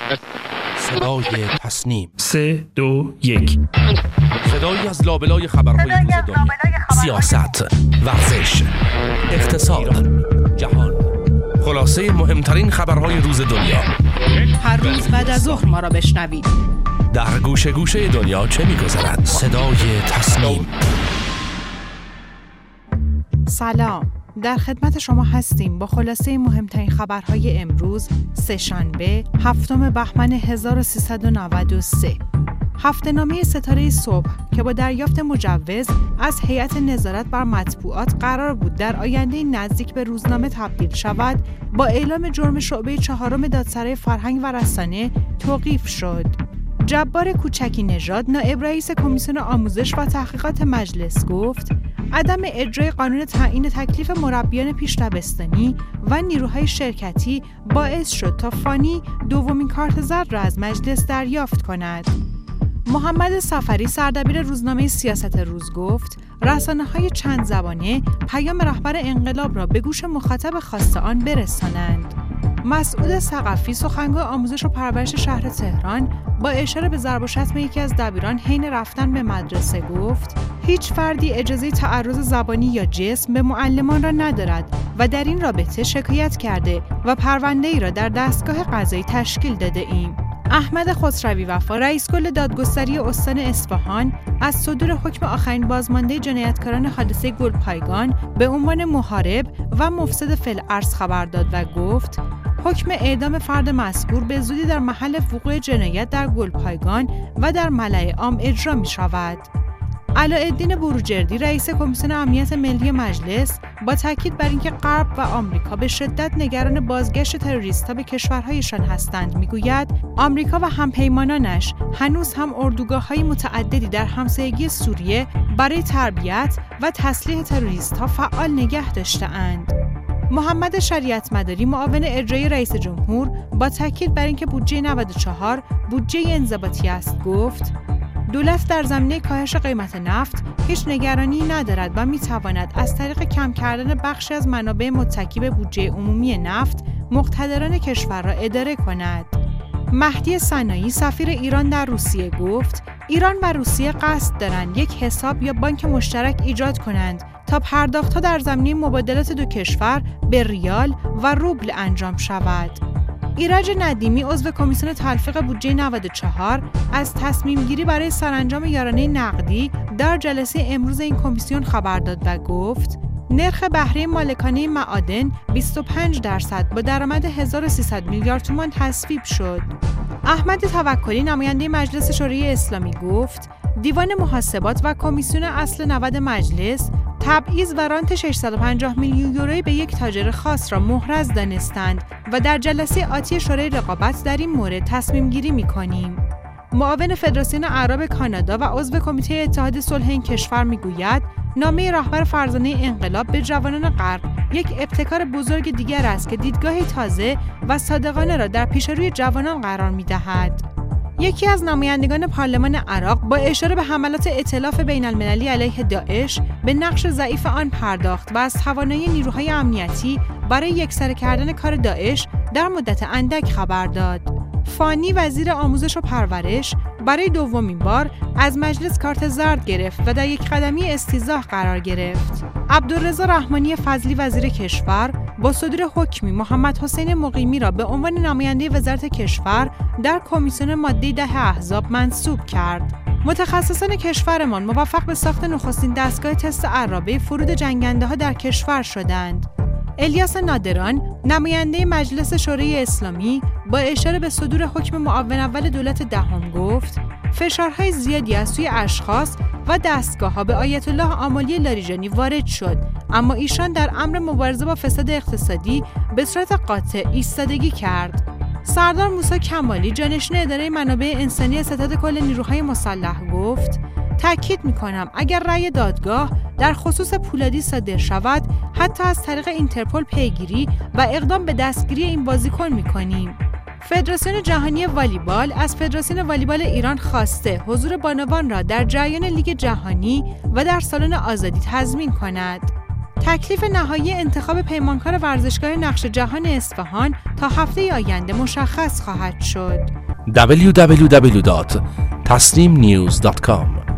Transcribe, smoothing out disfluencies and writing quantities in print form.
صدای تصنیم 3 2 1 صدایی از لابلای خبرهای روز دنیا، سیاست، ورزش، اقتصاد، جهان، خلاصه مهمترین خبرهای روز دنیا. هر روز بعد از ظهر ما را بشنوید. در گوشه گوشه دنیا چه می‌گذرد؟ صدای تصنیم. سلام، در خدمت شما هستیم با خلاصه مهمترین خبرهای امروز سه‌شنبه 7 بهمن 1393. هفته‌نامه ستاره صبح که با دریافت مجوز از هیئت نظارت بر مطبوعات قرار بود در آینده نزدیک به روزنامه تبدیل شود، با اعلام جرم شعبه 4 دادسرای فرهنگ و رسانه توقیف شد. جبار کوچکی نژاد، نایب رئیس کمیسیون آموزش و تحقیقات مجلس گفت عدم اجرای قانون تعیین تکلیف مربیان پیش‌دبستانی و نیروهای شرکتی باعث شد تا فانی دومین کارت زرد را از مجلس دریافت کند. محمد صفری، سردبیر روزنامه سیاست روز گفت رسانه‌های چند زبانه پیام رهبر انقلاب را به گوش مخاطب خواسته آن برسانند. مسعود ثقفی، سخنگوی آموزش و پرورش شهر تهران، با اشاره به ضرب و شتم یکی از دبیران حین رفتن به مدرسه گفت هیچ فردی اجازه تعرض زبانی یا جسم به معلمان را ندارد و در این رابطه شکایت کرده و پرونده‌ای را در دستگاه قضایی تشکیل داده ایم. احمد خسروی وفا، رئیس کل دادگستری استان اصفهان، از صدور حکم آخرین بازمانده جنایتکاران حادثه گلپایگان به عنوان محارب و مفسد فی الارض خبر داد و گفت حکم اعدام فرد مذکور به زودی در محل وقوع جنایت در گلپایگان و در ملأ عام اجرا می شود. علاءالدین بروجردی، رئیس کمیسیون امنیت ملی مجلس، با تاکید بر اینکه غرب و آمریکا به شدت نگران بازگشت تروریست‌ها به کشورهایشان هستند، میگوید آمریکا و همپیمانانش هنوز هم اردوگاه‌های متعددی در همسایگی سوریه برای تربیت و تسلیح تروریست‌ها فعال نگه داشته‌اند. محمد شریعت مداری، معاون اجرایی رئیس جمهور، با تاکید بر اینکه بودجه 94 بودجه انضباطی است گفت دولت در زمینه کاهش قیمت نفت هیچ نگرانی ندارد و می‌تواند از طریق کم کردن بخشی از منابع متکی به بودجه عمومی نفت مقتدران کشور را اداره کند. مهدی سنایی، سفیر ایران در روسیه گفت ایران و روسیه قصد دارند یک حساب یا بانک مشترک ایجاد کنند تا پرداخت‌ها در زمینه مبادلات دو کشور به ریال و روبل انجام شود. ایرج ندیمی، عضو کمیسیون تلفیق بودجه 94، از تصمیم گیری برای سرانجام یارانه نقدی در جلسه امروز این کمیسیون خبر داد و گفت نرخ بهره مالکانه معادن 25% با درآمد 1300 میلیارد تومان تصویب شد. احمد توکلی، نماینده مجلس شورای اسلامی گفت دیوان محاسبات و کمیسیون اصل 90 مجلس تبعیض و رانت 650 میلیون یورویی به یک تاجر خاص را محرز دانستند و در جلسه آتی شورای رقابت در این مورد تصمیم گیری می‌کنیم. معاون فدراسیون اعراب کانادا و عضو کمیته اتحاد صلح این کشور میگوید نامه رهبر فرزانه انقلاب به جوانان غرب یک ابتکار بزرگ دیگر است که دیدگاهی تازه و صادقانه را در پیش روی جوانان قرار می‌دهد. یکی از نمایندگان پارلمان عراق با اشاره به حملات ائتلاف بین‌المللی علیه داعش به نقش ضعیف آن پرداخت و از توانایی نیروهای امنیتی برای یکسره کردن کار داعش در مدت اندک خبر داد. فانی، وزیر آموزش و پرورش، برای دومین بار از مجلس کارت زرد گرفت و در یک قدمی استیضاح قرار گرفت. عبدالرضا رحمانی فضلی، وزیر کشور، با صدور حکمی محمد حسین مقیمی را به عنوان نماینده وزارت کشور در کمیسیون ماده 10 احزاب منصوب کرد. متخصصان کشورمان موفق به ساخت نخستین دستگاه تست عرابه فرود جنگنده‌ها در کشور شدند. الیاس نادران، نماینده مجلس شورای اسلامی، با اشاره به صدور حکم معاون اول دولت دهم گفت فشارهای زیادی از سوی اشخاص و دستگاه‌ها به آیت الله آملی لاریجانی وارد شد، اما ایشان در امر مبارزه با فساد اقتصادی به صورت قاطع ایستادگی کرد. سردار موسی کمالی، جانشین اداره منابع انسانی ستاد کل نیروهای مسلح گفت تأکید می‌کنم اگر رأی دادگاه در خصوص پولادی صادر شود حتی از طریق اینترپل پیگیری و اقدام به دستگیری این بازیکن می‌کنیم. فدراسیون جهانی والیبال از فدراسیون والیبال ایران خواسته حضور بانوان را در جریان لیگ جهانی و در سالن آزادی تضمین کند. تکلیف نهایی انتخاب پیمانکار ورزشگاه نقش جهان اصفهان تا هفته آینده مشخص خواهد شد. www.tasneemnews.com